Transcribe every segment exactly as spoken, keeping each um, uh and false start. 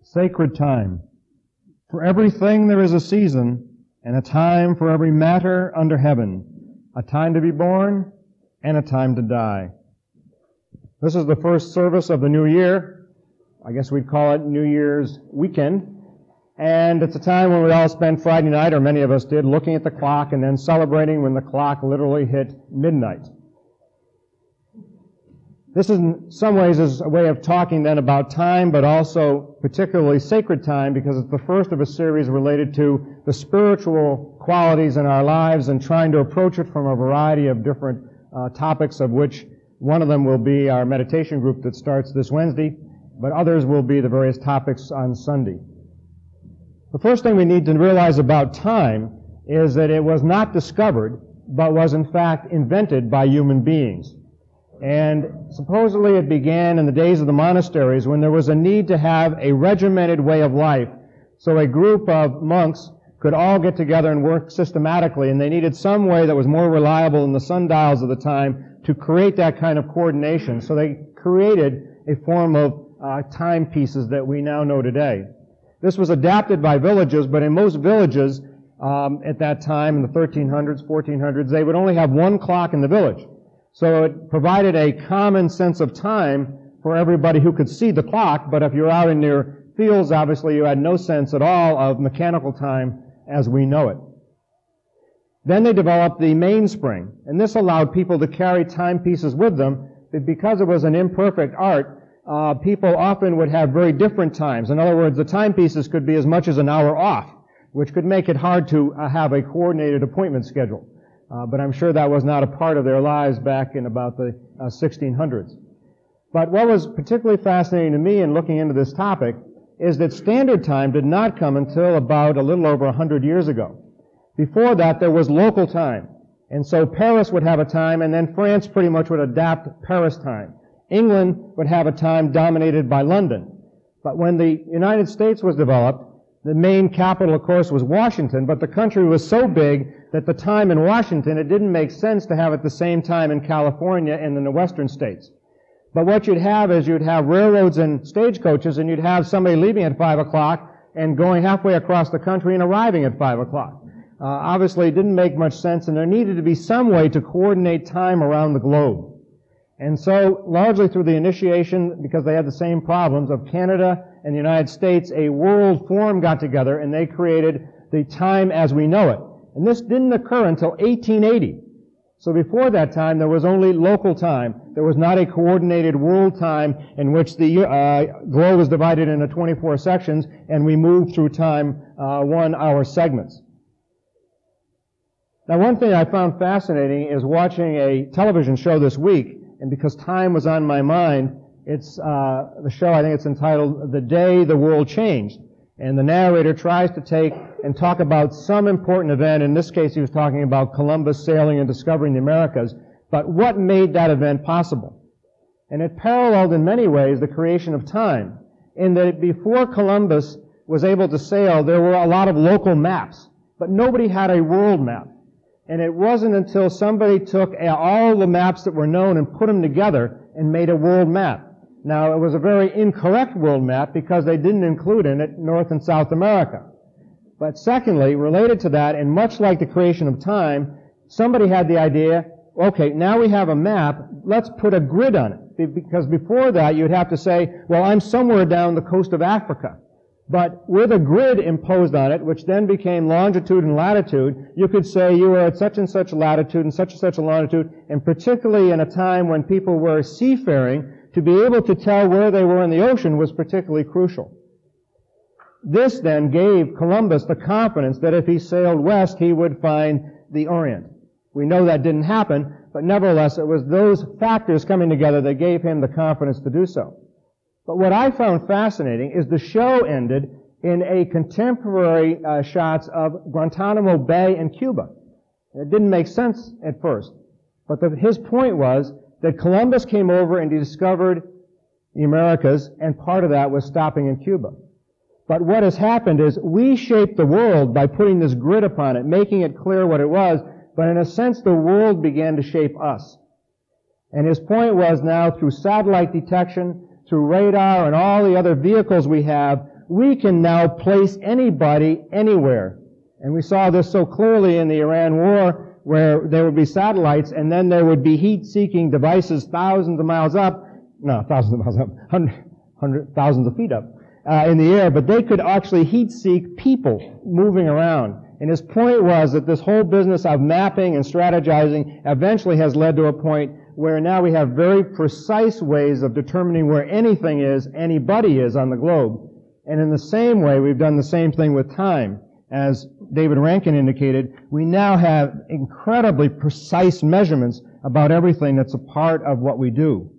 Sacred time. For everything there is a season, and a time for every matter under heaven, a time to be born, and a time to die. This is the first service of the new year. I guess we'd call it New Year's weekend. And it's a time when we all spend Friday night, or many of us did, looking at the clock and then celebrating when the clock literally hit midnight. This in some ways is a way of talking then about time, but also particularly sacred time, because it's the first of a series related to the spiritual qualities in our lives and trying to approach it from a variety of different uh, topics, of which one of them will be our meditation group that starts this Wednesday, but others will be the various topics on Sunday. The first thing we need to realize about time is that it was not discovered, but was in fact invented by human beings. And supposedly it began in the days of the monasteries when there was a need to have a regimented way of life, so a group of monks could all get together and work systematically, and they needed some way that was more reliable than the sundials of the time to create that kind of coordination. So they created a form of uh, timepieces that we now know today. This was adapted by villages, but in most villages um, at that time, in the thirteen hundreds, fourteen hundreds, they would only have one clock in the village. So it provided a common sense of time for everybody who could see the clock, but if you're out in your fields, obviously you had no sense at all of mechanical time as we know it. Then they developed the mainspring, and this allowed people to carry timepieces with them, but because it was an imperfect art, uh, people often would have very different times. In other words, the timepieces could be as much as an hour off, which could make it hard to uh, have a coordinated appointment schedule. Uh, but I'm sure that was not a part of their lives back in about the uh, sixteen hundreds. But what was particularly fascinating to me in looking into this topic is that standard time did not come until about a little over one hundred years ago. Before that, there was local time. And so Paris would have a time, and then France pretty much would adapt Paris time. England would have a time dominated by London. But when the United States was developed, the main capital, of course, was Washington, but the country was so big that the time in Washington, it didn't make sense to have it the same time in California and in the western states. But what you'd have is you'd have railroads and stagecoaches, and you'd have somebody leaving at five o'clock and going halfway across the country and arriving at five o'clock. Uh, obviously, it didn't make much sense, and there needed to be some way to coordinate time around the globe. And so, largely through the initiation, because they had the same problems of Canada and the United States, a world forum got together, and they created the time as we know it. And this didn't occur until eighteen eighty. So before that time, there was only local time. There was not a coordinated world time in which the uh, globe was divided into twenty-four sections, and we moved through time uh, one-hour segments. Now, one thing I found fascinating is watching a television show this week, and because time was on my mind, it's uh, the show, I think it's entitled The Day the World Changed. And the narrator tries to take and talk about some important event. In this case, he was talking about Columbus sailing and discovering the Americas. But what made that event possible? And it paralleled in many ways the creation of time, in that before Columbus was able to sail, there were a lot of local maps, but nobody had a world map. And it wasn't until somebody took all the maps that were known and put them together and made a world map. Now, it was a very incorrect world map because they didn't include in it North and South America. But secondly, related to that, and much like the creation of time, somebody had the idea, okay, now we have a map, let's put a grid on it. Because before that, you'd have to say, well, I'm somewhere down the coast of Africa. But with a grid imposed on it, which then became longitude and latitude, you could say you were at such and such latitude and such and such a longitude, and particularly in a time when people were seafaring, to be able to tell where they were in the ocean was particularly crucial. This then gave Columbus the confidence that if he sailed west, he would find the Orient. We know that didn't happen, but nevertheless, it was those factors coming together that gave him the confidence to do so. But what I found fascinating is the show ended in a contemporary uh, shots of Guantanamo Bay in Cuba. It didn't make sense at first, but the, his point was that Columbus came over and he discovered the Americas, and part of that was stopping in Cuba. But what has happened is we shaped the world by putting this grid upon it, making it clear what it was, but in a sense the world began to shape us. And his point was now through satellite detection, through radar and all the other vehicles we have, we can now place anybody anywhere. And we saw this so clearly in the Iran war, where there would be satellites, and then there would be heat-seeking devices thousands of miles up, no, thousands of miles up, hundred, hundred thousands of feet up, uh, in the air, but they could actually heat-seek people moving around. And his point was that this whole business of mapping and strategizing eventually has led to a point where now we have very precise ways of determining where anything is, anybody is on the globe. And in the same way, we've done the same thing with time. As David Rankin indicated, we now have incredibly precise measurements about everything that's a part of what we do.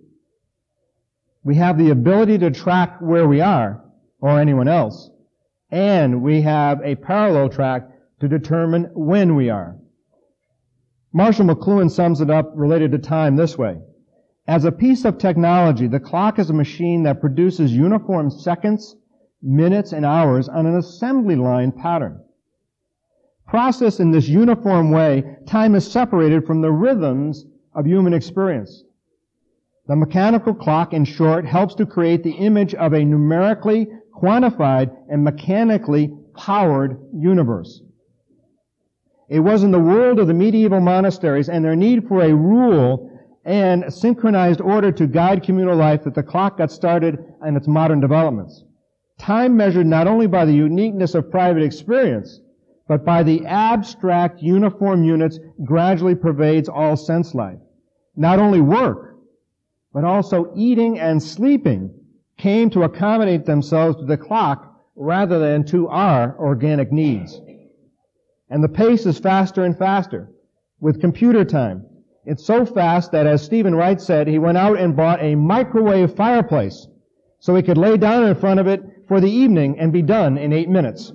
We have the ability to track where we are, or anyone else, and we have a parallel track to determine when we are. Marshall McLuhan sums it up related to time this way. As a piece of technology, the clock is a machine that produces uniform seconds, minutes, and hours on an assembly line pattern. Processed in this uniform way, time is separated from the rhythms of human experience. The mechanical clock, in short, helps to create the image of a numerically quantified and mechanically powered universe. It was in the world of the medieval monasteries and their need for a rule and synchronized order to guide communal life that the clock got started in its modern developments. Time measured not only by the uniqueness of private experience, but by the abstract uniform units gradually pervades all sense life. Not only work, but also eating and sleeping came to accommodate themselves to the clock rather than to our organic needs. And the pace is faster and faster with computer time. It's so fast that, as Stephen Wright said, he went out and bought a microwave fireplace so he could lay down in front of it for the evening and be done in eight minutes.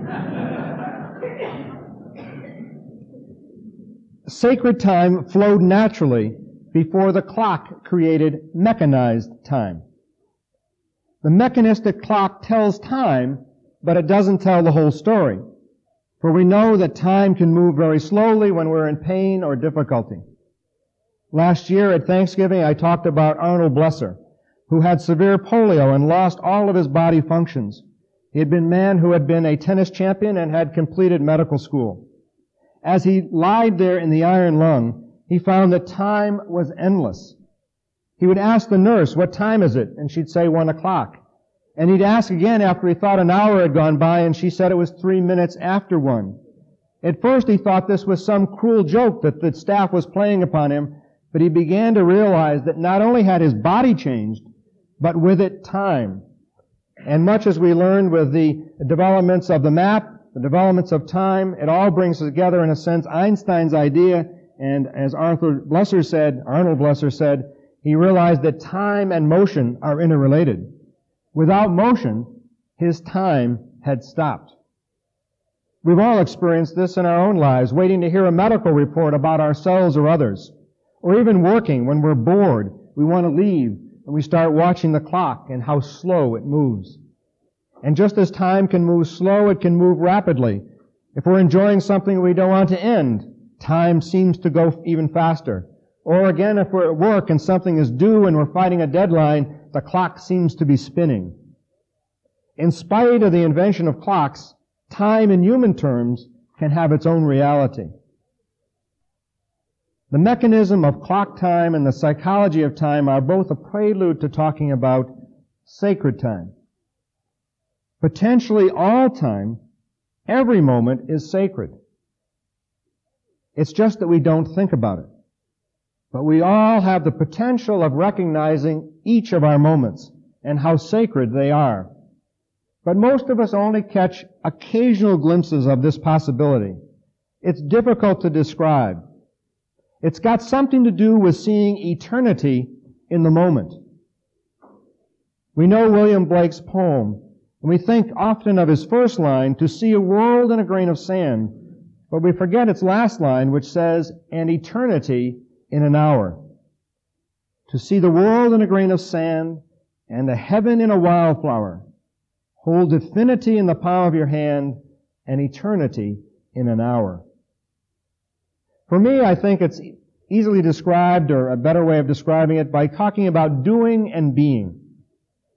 Sacred time flowed naturally before the clock created mechanized time. The mechanistic clock tells time, but it doesn't tell the whole story. For we know that time can move very slowly when we're in pain or difficulty. Last year at Thanksgiving, I talked about Arnold Blesser, who had severe polio and lost all of his body functions. He had been a man who had been a tennis champion and had completed medical school. As he lied there in the iron lung, he found that time was endless. He would ask the nurse, "What time is it?" And she'd say, one o'clock. And he'd ask again after he thought an hour had gone by, and she said it was three minutes after one. At first he thought this was some cruel joke that the staff was playing upon him, but he began to realize that not only had his body changed, but with it time. And much as we learned with the developments of the map, the developments of time, it all brings together, in a sense, Einstein's idea, and as Arthur Blesser said, Arnold Blesser said, he realized that time and motion are interrelated. Without motion, his time had stopped. We've all experienced this in our own lives, waiting to hear a medical report about ourselves or others. Or even working, when we're bored, we want to leave, and we start watching the clock and how slow it moves. And just as time can move slow, it can move rapidly. If we're enjoying something we don't want to end, time seems to go even faster. Or again, if we're at work and something is due and we're fighting a deadline, the clock seems to be spinning. In spite of the invention of clocks, time in human terms can have its own reality. The mechanism of clock time and the psychology of time are both a prelude to talking about sacred time. Potentially all time, every moment is sacred. It's just that we don't think about it. But we all have the potential of recognizing each of our moments and how sacred they are. But most of us only catch occasional glimpses of this possibility. It's difficult to describe. It's got something to do with seeing eternity in the moment. We know William Blake's poem, and we think often of his first line, "To see a world in a grain of sand," but we forget its last line, which says, "an eternity in an hour." To see the world in a grain of sand and a heaven in a wildflower, hold infinity in the palm of your hand and eternity in an hour. For me, I think it's easily described, or a better way of describing it, by talking about doing and being.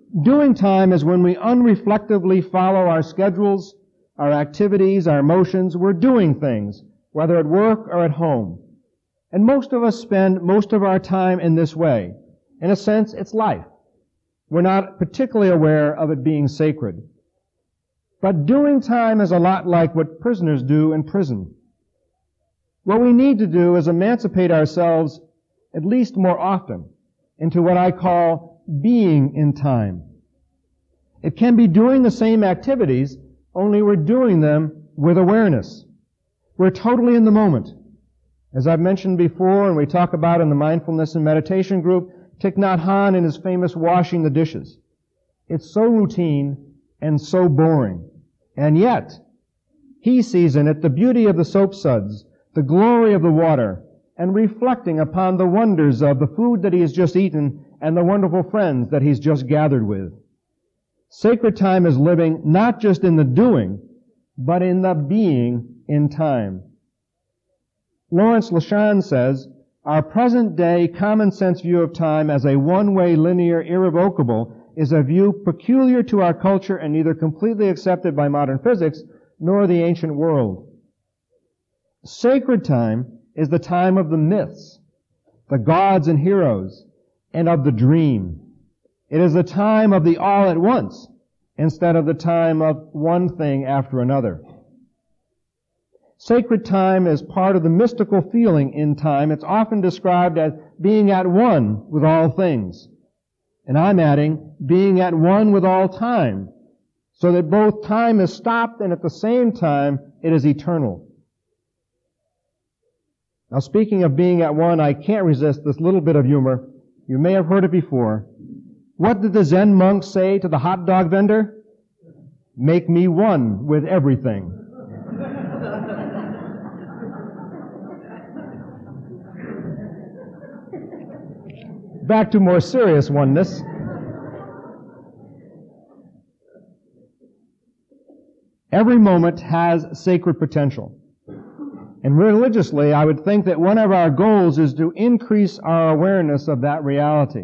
Doing time is when we unreflectively follow our schedules, our activities, our emotions. We're doing things, whether at work or at home. And most of us spend most of our time in this way. In a sense, it's life. We're not particularly aware of it being sacred. But doing time is a lot like what prisoners do in prison. What we need to do is emancipate ourselves, at least more often, into what I call being in time. It can be doing the same activities, only we're doing them with awareness. We're totally in the moment. As I've mentioned before, and we talk about in the mindfulness and meditation group, Thich Nhat Hanh and his famous washing the dishes. It's so routine and so boring. And yet, he sees in it the beauty of the soap suds, the glory of the water, and reflecting upon the wonders of the food that he has just eaten and the wonderful friends that he's just gathered with. Sacred time is living not just in the doing, but in the being in time. Lawrence Lashon says, our present-day common-sense view of time as a one-way, linear, irrevocable is a view peculiar to our culture and neither completely accepted by modern physics nor the ancient world. Sacred time is the time of the myths, the gods and heroes, and of the dream. It is the time of the all at once instead of the time of one thing after another. Sacred time is part of the mystical feeling in time. It's often described as being at one with all things. And I'm adding, being at one with all time, so that both time is stopped and at the same time it is eternal. Now, speaking of being at one, I can't resist this little bit of humor. You may have heard it before. What did the Zen monk say to the hot dog vendor? Make me one with everything. Back to more serious oneness. Every moment has sacred potential. And religiously, I would think that one of our goals is to increase our awareness of that reality.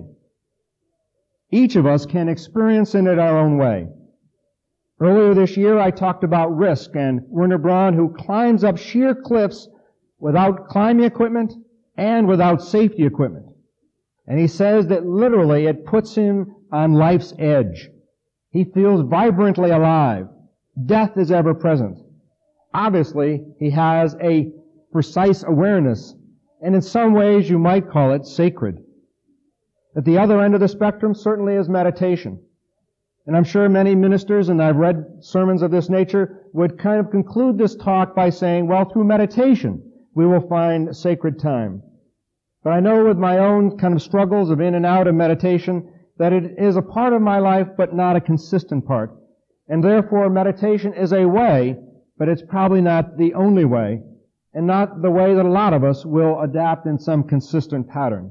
Each of us can experience it in our own way. Earlier this year, I talked about risk and Werner Braun, who climbs up sheer cliffs without climbing equipment and without safety equipment. And he says that literally it puts him on life's edge. He feels vibrantly alive. Death is ever present. Obviously, he has a precise awareness, and in some ways you might call it sacred. At the other end of the spectrum certainly is meditation. And I'm sure many ministers, and I've read sermons of this nature, would kind of conclude this talk by saying, well, through meditation we will find sacred time. But I know with my own kind of struggles of in and out of meditation that it is a part of my life but not a consistent part. And therefore meditation is a way, but it's probably not the only way, and not the way that a lot of us will adapt in some consistent pattern.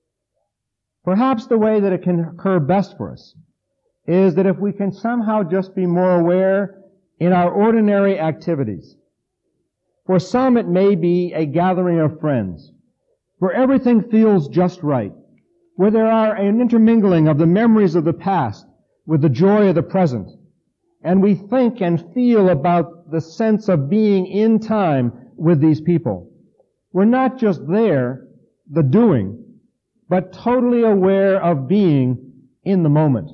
Perhaps the way that it can occur best for us is that if we can somehow just be more aware in our ordinary activities. For some it may be a gathering of friends, where everything feels just right, where there are an intermingling of the memories of the past with the joy of the present, and we think and feel about the sense of being in time with these people. We're not just there, the doing, but totally aware of being in the moment.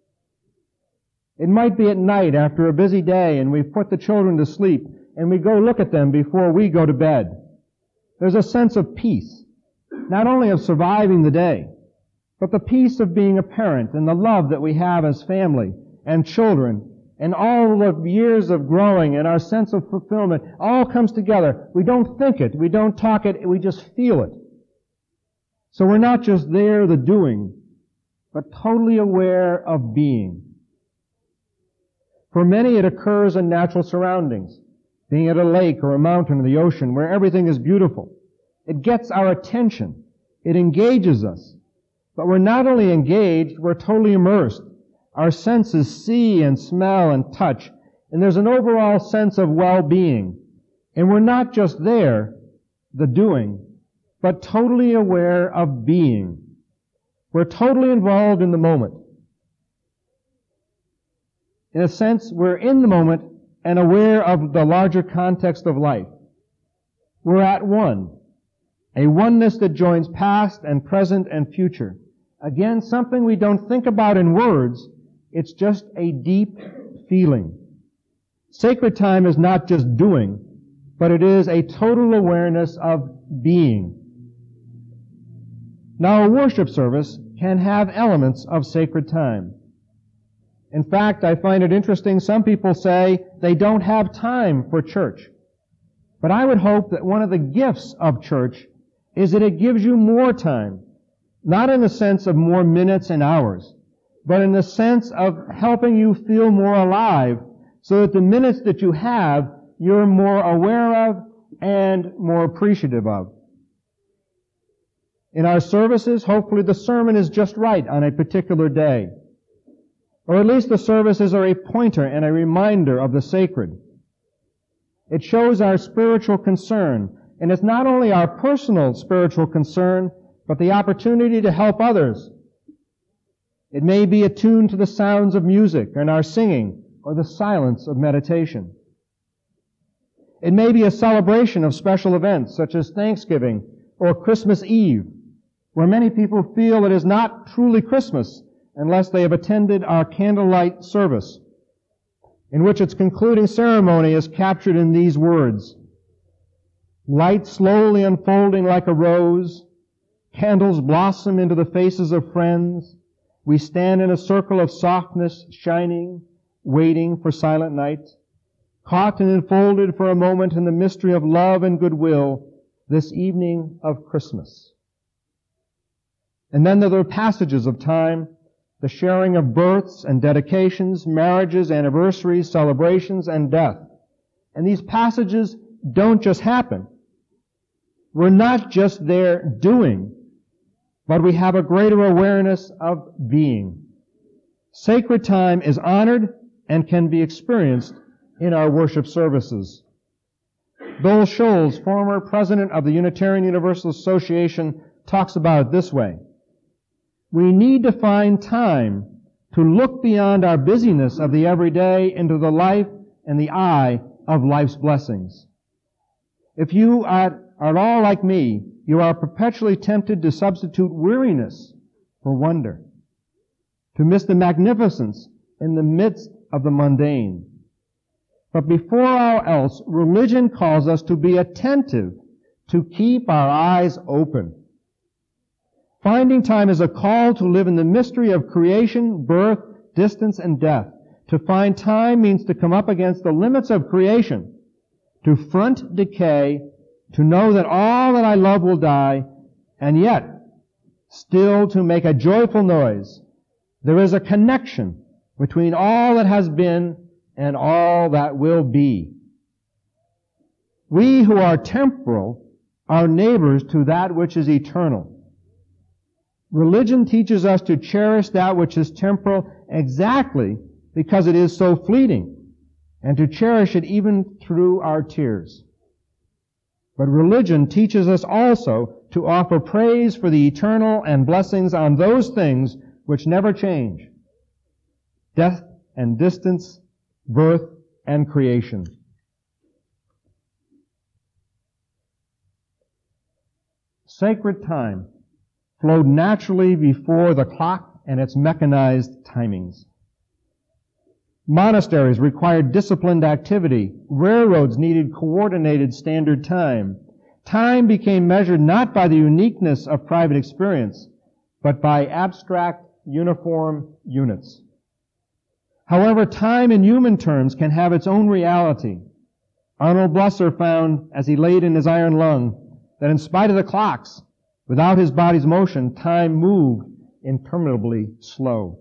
It might be at night after a busy day and we've put the children to sleep and we go look at them before we go to bed. There's a sense of peace, not only of surviving the day, but the peace of being a parent and the love that we have as family and children and all the years of growing and our sense of fulfillment all comes together. We don't think it, we don't talk it, we just feel it. So we're not just there, the doing, but totally aware of being. For many it occurs in natural surroundings, being at a lake or a mountain or the ocean where everything is beautiful. It gets our attention. It engages us. But we're not only engaged, we're totally immersed. Our senses see and smell and touch, and there's an overall sense of well-being. And we're not just there, the doing, but totally aware of being. We're totally involved in the moment. In a sense, we're in the moment and aware of the larger context of life. We're at one, a oneness that joins past and present and future. Again, something we don't think about in words, it's just a deep feeling. Sacred time is not just doing, but it is a total awareness of being. Now, a worship service can have elements of sacred time. In fact, I find it interesting, some people say they don't have time for church. But I would hope that one of the gifts of church is that it gives you more time, not in the sense of more minutes and hours, but in the sense of helping you feel more alive, so that the minutes that you have, you're more aware of and more appreciative of. In our services, hopefully the sermon is just right on a particular day. Or at least the services are a pointer and a reminder of the sacred. It shows our spiritual concern, and it's not only our personal spiritual concern, but the opportunity to help others. It may be attuned to the sounds of music and our singing, or the silence of meditation. It may be a celebration of special events, such as Thanksgiving or Christmas Eve, where many people feel it is not truly Christmas unless they have attended our candlelight service, in which its concluding ceremony is captured in these words: light slowly unfolding like a rose, candles blossom into the faces of friends, we stand in a circle of softness shining, waiting for silent night, caught and enfolded for a moment in the mystery of love and goodwill, this evening of Christmas. And then there are passages of time, the sharing of births and dedications, marriages, anniversaries, celebrations, and death. And these passages don't just happen. We're not just there doing, but we have a greater awareness of being. Sacred time is honored and can be experienced in our worship services. Bill Scholes, former president of the Unitarian Universalist Association, talks about it this way: we need to find time to look beyond our busyness of the everyday into the life and the eye of life's blessings. If you are, are at all like me, you are perpetually tempted to substitute weariness for wonder, to miss the magnificence in the midst of the mundane. But before all else, religion calls us to be attentive, to keep our eyes open. Finding time is a call to live in the mystery of creation, birth, distance, and death. To find time means to come up against the limits of creation, to front decay, to know that all that I love will die, and yet still to make a joyful noise. There is a connection between all that has been and all that will be. We who are temporal are neighbors to that which is eternal. Religion teaches us to cherish that which is temporal exactly because it is so fleeting, and to cherish it even through our tears. But religion teaches us also to offer praise for the eternal and blessings on those things which never change: death and distance, birth and creation. Sacred time flowed naturally before the clock and its mechanized timings. Monasteries required disciplined activity. Railroads needed coordinated standard time. Time became measured not by the uniqueness of private experience, but by abstract, uniform units. However, time in human terms can have its own reality. Arnold Blesser found, as he laid in his iron lung, that in spite of the clocks, without his body's motion, time moved interminably slow.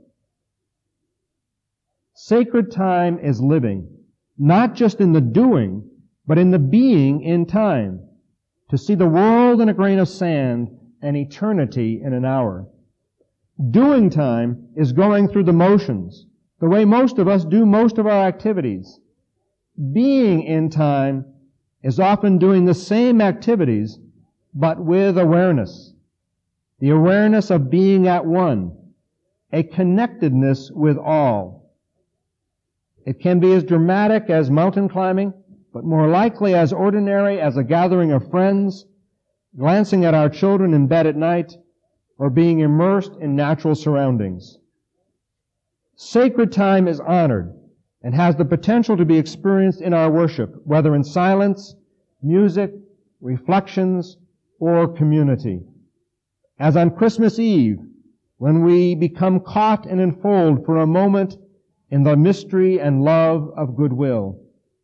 Sacred time is living, not just in the doing, but in the being in time, to see the world in a grain of sand and eternity in an hour. Doing time is going through the motions, the way most of us do most of our activities. Being in time is often doing the same activities, but with awareness. The awareness of being at one, a connectedness with all. It can be as dramatic as mountain climbing, but more likely as ordinary as a gathering of friends, glancing at our children in bed at night, or being immersed in natural surroundings. Sacred time is honored and has the potential to be experienced in our worship, whether in silence, music, reflections, or community. As on Christmas Eve, when we become caught and enfolded for a moment in the mystery and love of goodwill.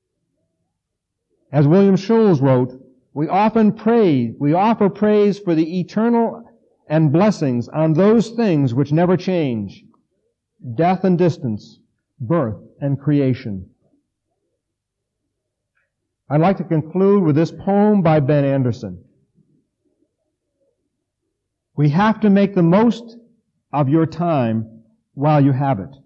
As William Schulz wrote, we often pray, we offer praise for the eternal and blessings on those things which never change, death and distance, birth and creation. I'd like to conclude with this poem by Ben Anderson. We have to make the most of your time while you have it.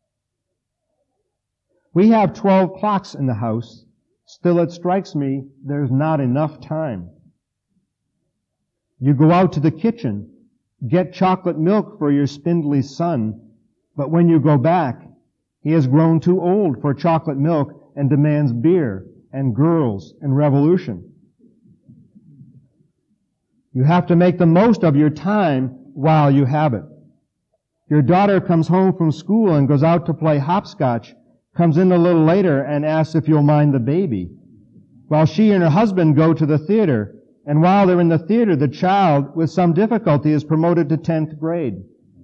We have twelve clocks in the house. Still it strikes me there's not enough time. You go out to the kitchen, get chocolate milk for your spindly son, but when you go back, he has grown too old for chocolate milk and demands beer and girls and revolution. You have to make the most of your time while you have it. Your daughter comes home from school and goes out to play hopscotch, comes in a little later and asks if you'll mind the baby, while she and her husband go to the theater, and while they're in the theater, the child, with some difficulty, is promoted to tenth grade.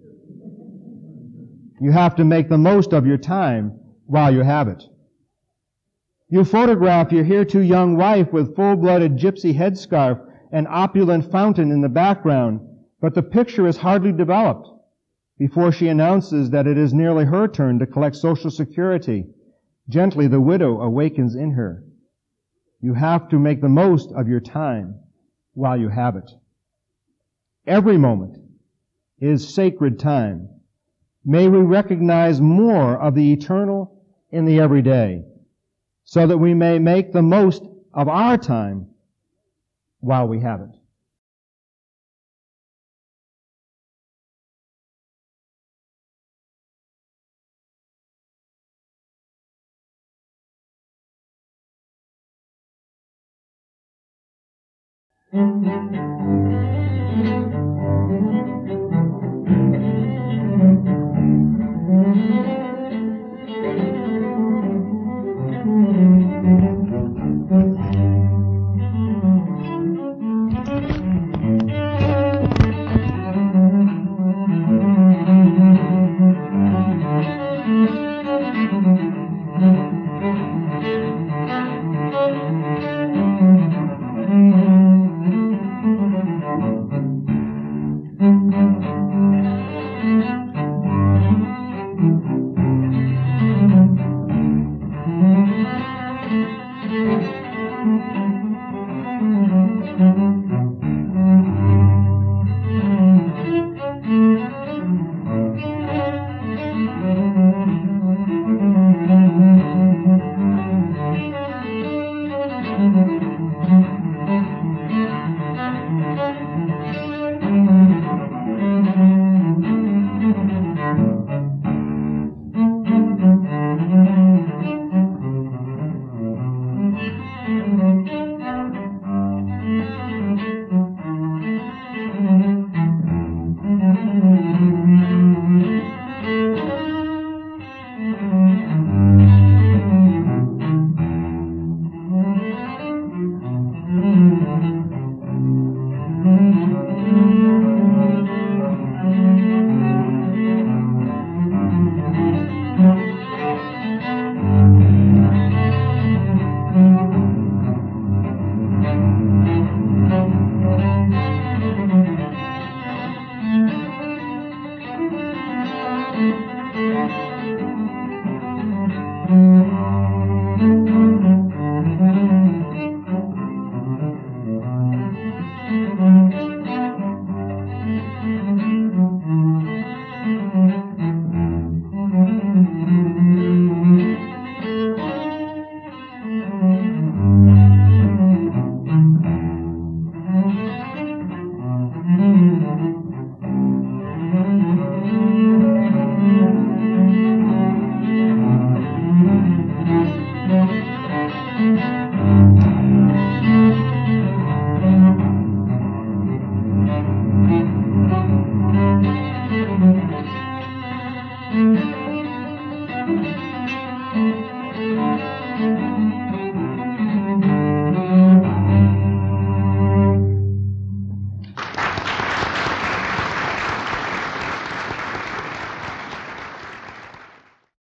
You have to make the most of your time while you have it. You photograph your hereto young wife with full-blooded gypsy headscarf and opulent fountain in the background, but the picture is hardly developed before she announces that it is nearly her turn to collect Social Security. Gently, the widow awakens in her. You have to make the most of your time while you have it. Every moment is sacred time. May we recognize more of the eternal in the everyday, so that we may make the most of our time while we have it.